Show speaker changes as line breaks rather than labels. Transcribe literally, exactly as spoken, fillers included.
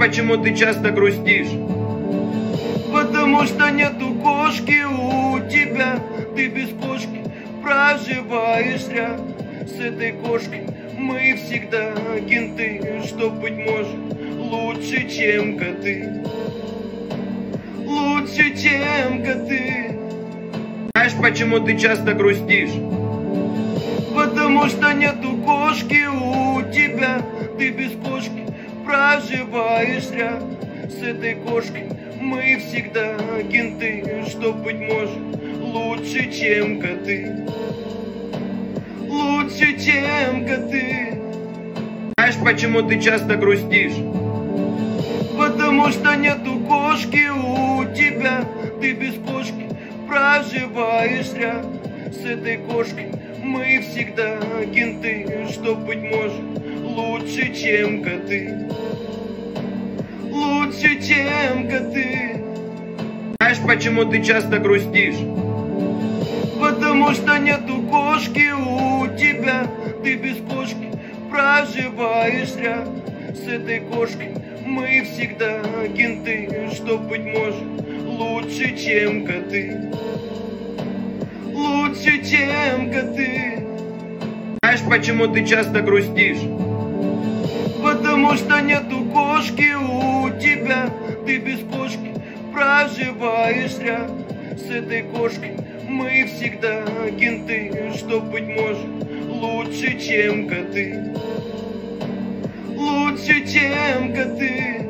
почему ты часто грустишь?
Потому что нету кошки у тебя. Ты без кошки проживаешь зря. С этой кошкой мы всегда кенты, что, быть может, лучше, чем коты. Лучше, чем коты.
Знаешь, почему ты часто грустишь?
Потому что нету кошки у тебя. Ты без кошки проживаешь зря. С этой кошкой мы всегда кенты, что, быть может, лучше, чем коты. Лучше, чем коты.
Знаешь, почему ты часто грустишь?
Потому что нету кошки у тебя. Ты без кошки проживаешь зря. С этой кошкой мы всегда кенты, что, быть может, лучше, чем коты. Лучше, чем коты.
Знаешь, почему ты часто грустишь?
Потому что нету кошки у тебя. Ты без кошки проживаешь зря. С этой кошкой мы всегда кенты, что, быть может, лучше, чем коты. Лучше, чем коты.
Знаешь, почему ты часто грустишь?
Потому что нету кошки у тебя. Ты без кошки проживаешь зря. С этой кошкой мы всегда кенты, что, быть может, лучше, чем коты. Лучше, чем коты.